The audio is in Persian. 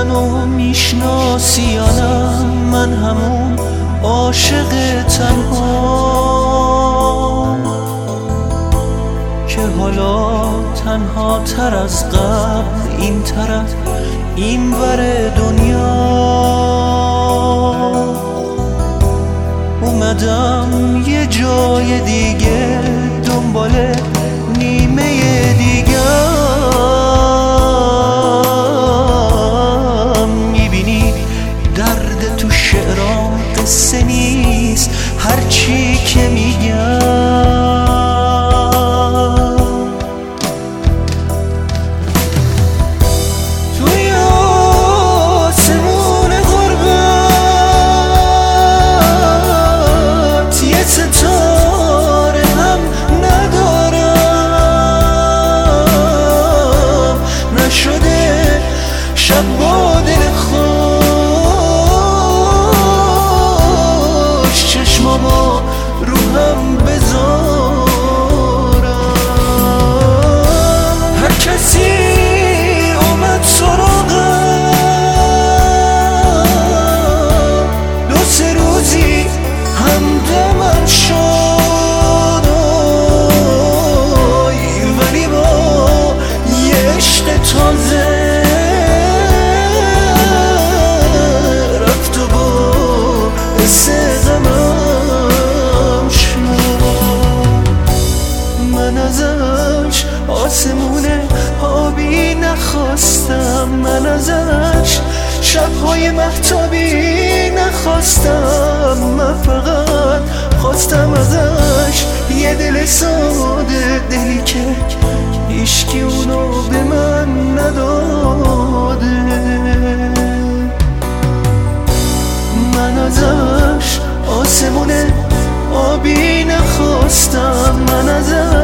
منو میشناسی یا نه؟ من همون عاشق تنها که حالا تنها تر از قبل این طرف این ور دنیا اومدم یه جای دیگه دنبال نیمه دیگم. میبینی درد تو شعرام قصه نیست هرچی که میگم. شب با دل خوش چشمامو رو هم بذارم. هر کسی اومد سراغم، دو سه روزی همدمم شد، ولی با یه عشق تازه من ازش آسمونه آبی نخواستم، من ازش شبهای مهتابی نخواستم، من فقط خواستم ازش یه دل ساده، دلی که هیچکی اونو به من نداده. من ازش آسمونه آبی نخواستم، من ازش